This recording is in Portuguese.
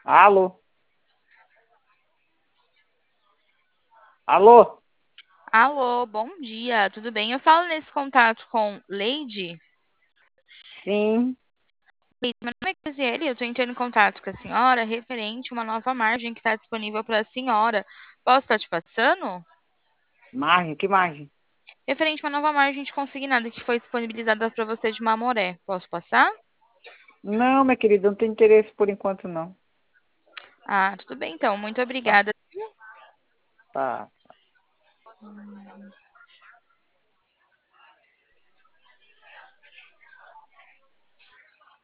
Alô? Alô? Alô, bom dia, tudo bem? Eu falo nesse contato com Leide. Sim, Leide, meu nome é Graziele, eu estou entrando em contato com a senhora referente a uma nova margem que está disponível para a senhora. Posso estar te passando? margem, que margem? Referente a uma nova margem de consignado que foi disponibilizada para você de Mamoré. Posso passar? Não, minha querida, não tem interesse por enquanto, não. Ah, tudo bem então, muito Tá? obrigada. Tá.